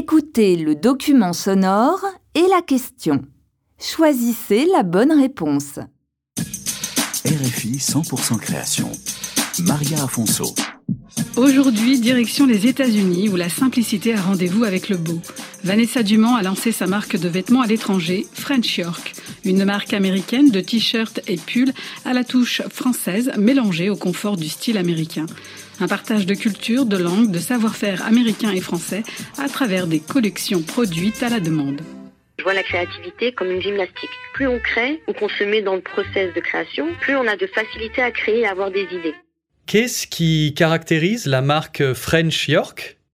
Écoutez le document sonore et la question. Choisissez la bonne réponse. RFI 100% création. Maria Afonso. Aujourd'hui, direction les États-Unis où la simplicité a rendez-vous avec le beau. Vanessa Dumont a lancé sa marque de vêtements à l'étranger, French York, une marque américaine de t-shirts et pulls à la touche française mélangée au confort du style américain. Un partage de culture, de langue, de savoir-faire américain et français à travers des collections produites à la demande. Je vois la créativité comme une gymnastique. Plus on crée ou qu'on se met dans le process de création, plus on a de facilité à créer et à avoir des idées. Qu'est-ce qui caractérise la marque French York ?